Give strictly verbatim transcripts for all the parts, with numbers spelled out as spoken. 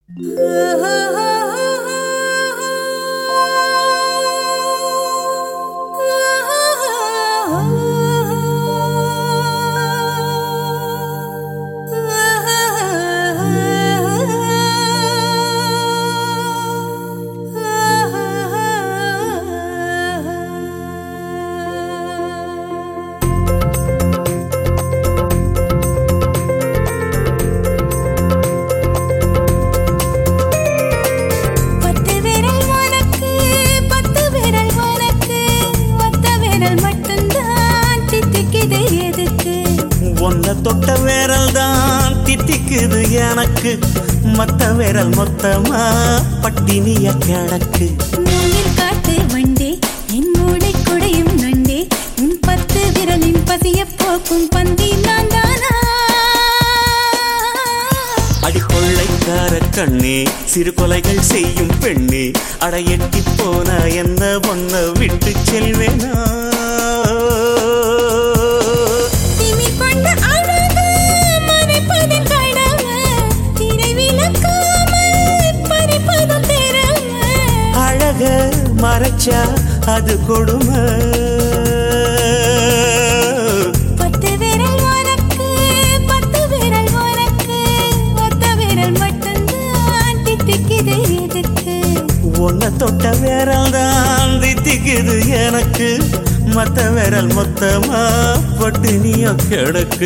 தொட்ட விரல் தான் தித்திக்குது எனக்கு, மத்த விரல் மொத்தமா பட்டினிய கிடக்கு. காட்டு வண்டே என் மூளை குடையும் நண்டே, உன் பத்து விரலின் பசிய போக்கும் பந்தி நான் தானா? அடிக்கொள்ளைக்கார கண்ணே, சிறு கொலைகள் செய்யும் பெண்ணே, அடையட்டி போன என்ன ஒன்ன விட்டு செல்வேனா? மறைச்சா அது கொடுமை. பத்து விரல் உனக்கு, பத்து விரல் உனக்கு, ஒத்த விரல் மட்டும்தான் தித்திக்குது எதுக்கு? உன்னை தொட்ட விரல் தான் தித்திக்குது எனக்கு, மத்த விரல் மொத்தமா பட்டினிய கிடக்கு.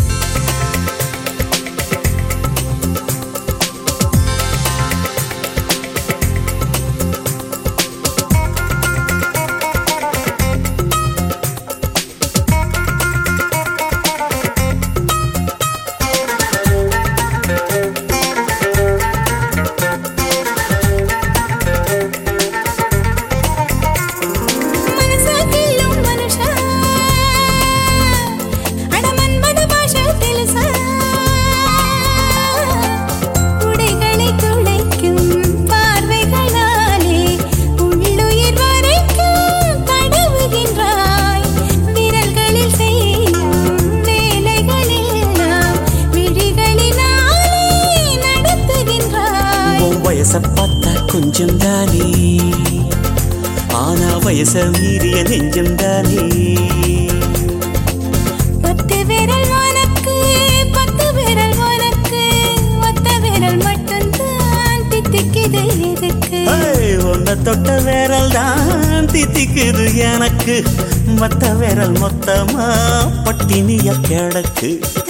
வயச பார்த்தா கொஞ்சம் தானே, ஆனா வயச மீறிய நெஞ்சம் தானே. பத்து விரல் உனக்கு, பத்து விரல் உனக்கு, ஒத்த விரல் மட்டும்தான் தித்திக்குது எதுக்கு? உன்னை தொட்ட விரல் தான் தித்திக்குது எனக்கு, மத்த விரல் மொத்தமா பட்டினிய கிடக்கு.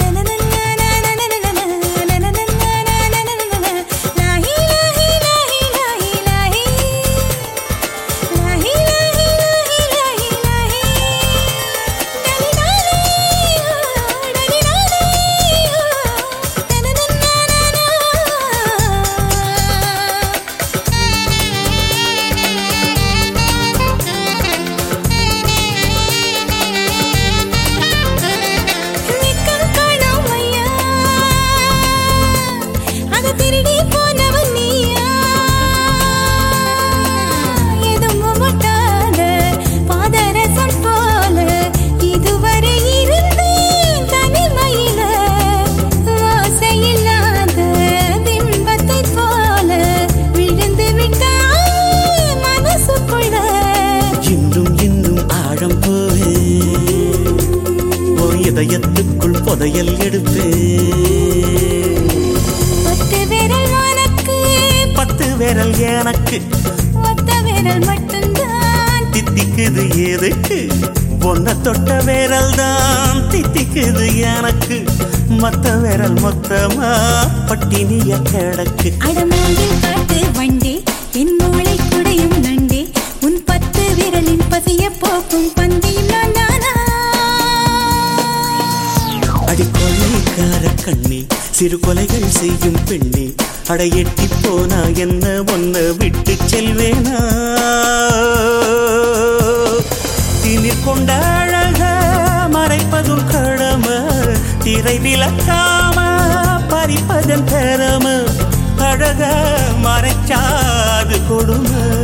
இதயத்துக்குள் புதையல் எடுப்பே. பத்து விரல் உனக்கு, பத்து விரல் எனக்கு, ஒத்த விரல் மட்டும்தான் தித்திக்குது எதுக்கு? உன்னை தொட்ட விரல் தான் தித்திக்குது எனக்கு, மத்த விரல் மொத்தமா பட்டினிய கிடக்கு. அடமோங்கில் காட்டு வண்டே என் மூளை குடையும் நண்டே, உன் பத்து விரலின் பசிய போக்கும் பந்தியும் நான் தானா? அடிக்கொள்ளைக்கார கண்ணே, சிறு கொலைகள் செய்யும் பெண்ணே, அடையட்டி போனா என்ன ஒன்ன விட்டு செல்வேனா? திணிர் கொண்ட அழக மறைப்பதும் கடமை, திரை விளக்காம பறிப்பதன் திறமை. அழக மறைச்சாது கொடுமை.